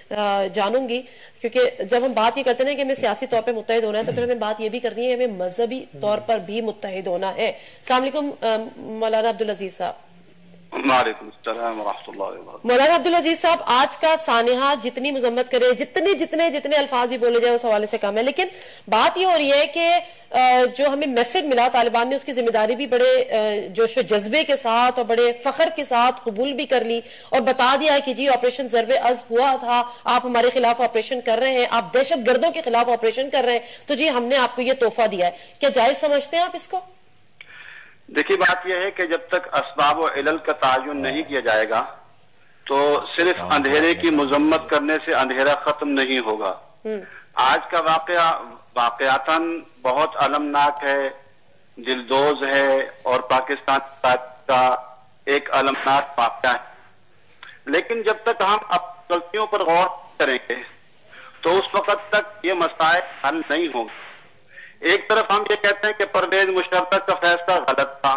जानूंगी, क्योंकि जब हम बात ये करते हैं कि हमें सियासी तौर पे मुत्तहिद होना है तो फिर हमें बात ये भी करनी है हमें मजहबी तौर पर भी मुत्तहिद होना है। अस्सलाम वालेकुम मौलाना अब्दुल अजीज साहब। वालेकुम अस्सलाम व रहमतुल्लाहि व बरकातहू। मौलाना अब्दुल अजीज साहब, आज का सानिहा जितनी मुजम्मत करे, जितने जितने जितने अल्फाज भी बोले जाए उस हवाले से कम है, लेकिन बात यह हो रही है कि जो हमें मैसेज मिला तालिबान ने उसकी जिम्मेदारी भी बड़े जोश जज्बे के साथ और बड़े फख्र के साथ कबूल भी कर ली और बता दिया कि जी ऑपरेशन ज़र्बे अज़्ब हुआ था, आप हमारे खिलाफ ऑपरेशन कर रहे हैं, आप दहशत गर्दों के खिलाफ ऑपरेशन कर रहे हैं, तो जी हमने आपको ये तोहफा दिया है। क्या जायज समझते हैं आप इसको? देखिए, बात यह है कि जब तक असबाब व इलल का तायुन नहीं किया जाएगा तो सिर्फ अंधेरे की मजम्मत करने से अंधेरा खत्म नहीं होगा। आज का वाकयातन बहुत अलमनाक है, दिलदोज है और पाकिस्तान का एक अलमनाक वाकया है, लेकिन जब तक हम अपनी गलतियों पर गौर करेंगे तो उस वक्त तक ये मसाइल हल नहीं होंगे। एक तरफ हम ये कहते हैं कि परवेज मुशर्रफ का फैसला गलत था,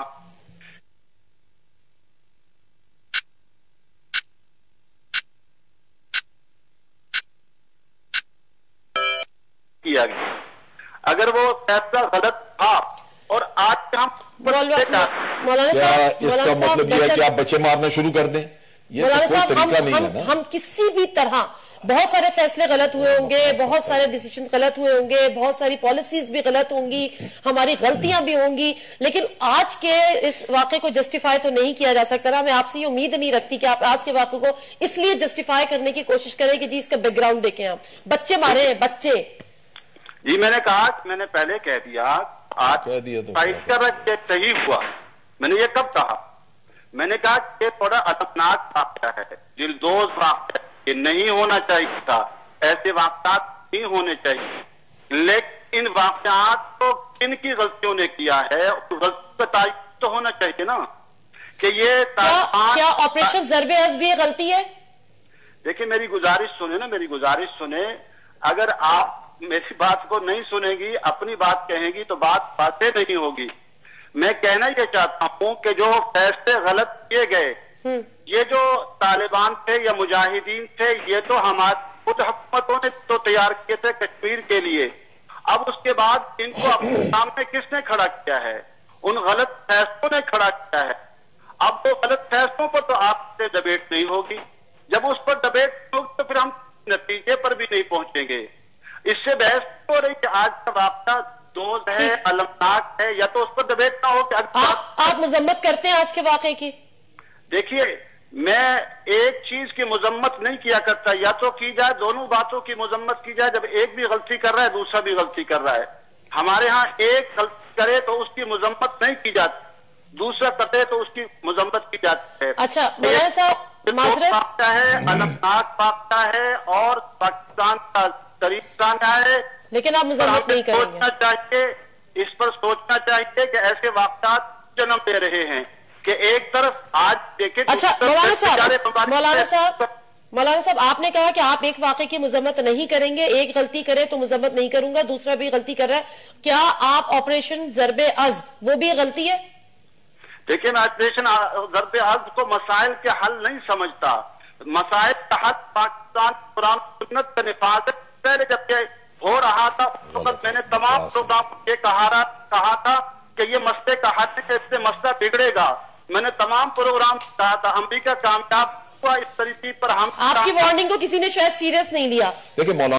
किया गया, अगर वो फैसला गलत था और आज हम मौलाना साहब इसका मतलब यह है कि आप बच्चे मारना शुरू कर दें, ये तो कोई तरीका नहीं है ना। हम किसी भी तरह बहुत सारे फैसले गलत हुए होंगे, बहुत सारे डिसीजन गलत हुए होंगे, बहुत सारी पॉलिसीज भी गलत होंगी, हमारी गलतियां भी होंगी, लेकिन आज के इस वाक़े को जस्टिफाई तो नहीं किया जा सकता ना। मैं आपसे ये उम्मीद नहीं रखती कि आप आज के वाक़े को इसलिए जस्टिफाई करने की कोशिश करें कि जी इसका बैकग्राउंड देखें। आप बच्चे मारे हैं, बच्चे। जी मैंने कहा, मैंने पहले कह दिया, आज कह दिया तो सही हुआ। मैंने ये कब कहा? मैंने कहा कि थोड़ा अलमनाक वाक़या है, दिलदोज वाक़या, ये नहीं होना चाहिए था, ऐसे वाक़यात नहीं होने चाहिए, लेकिन इन वाक़यात को किनकी गलतियों ने किया है, गलती का तायुन तो होना चाहिए ना कि ये क्या ऑपरेशन ज़र्बे अज़्ब भी गलती है? देखिए, मेरी गुजारिश सुने ना, मेरी गुजारिश सुने। अगर आप मेरी बात को नहीं सुनेगी, अपनी बात कहेंगी तो बातें नहीं होगी। मैं कहना ये चाहता हूं कि जो फैसले गलत किए गए, ये जो तालिबान थे या मुजाहिदीन थे, ये तो हमारी खुद हुकूमतों ने तो तैयार किए थे कश्मीर के लिए। अब उसके बाद इनको अपने सामने किसने खड़ा किया है? उन गलत फैसलों ने खड़ा किया है। अब वो गलत फैसलों पर तो आपसे डिबेट नहीं होगी। जब उस पर डिबेट होगी तो फिर हम नतीजे पर भी नहीं पहुंचेंगे। इससे बहस हो रही कि आज का वाक़या दोष है, अलमनाक है, या तो उस पर डिबेट ना हो कि आप मजम्मत करते हैं आज के वाक़े की? देखिए, मैं एक चीज की मजम्मत नहीं किया करता, या तो की जाए, दोनों बातों की मजम्मत की जाए। जब एक भी गलती कर रहा है दूसरा भी गलती कर रहा है। हमारे यहाँ एक गलती करे तो उसकी मजम्मत नहीं की जाती, दूसरा करे तो उसकी मजम्मत की जाती है। अच्छा मौलाना साहब, वाक़या है, अलमनाक वाक़या है और पाकिस्तान का तरीका है, लेकिन आप मजम्मत नहीं करेंगे। सोचना चाहिए, इस पर सोचना चाहिए कि ऐसे वाक़यात जन्म दे रहे हैं कि एक तरफ आज देखे। अच्छा मौलाना साहब आपने कहा कि आप एक वाक़े की मजम्मत नहीं करेंगे, एक गलती करे तो मजम्मत नहीं करूंगा, दूसरा भी गलती कर रहा है, क्या आप ऑपरेशन ज़र्बे अज़्ब वो भी गलती है? देखिए, मैं ऑपरेशन ज़र्बे अज़्ब को मसाइल के हल नहीं समझता। मसाइल का हल पाकिस्तान कुरान सुन्नत का निफाज़। पहले जब ये हो रहा था उस वक्त मैंने तमाम प्रोग्राम ये कहा था कि ये मसले का हल है, इससे मसला बिगड़ेगा। मैंने तमाम प्रोग्राम कहा था, अमेरिका कामयाब हुआ इस तरीके पर। हम आपकी वार्निंग को किसी ने शायद सीरियस नहीं लिया। देखिए मौलाना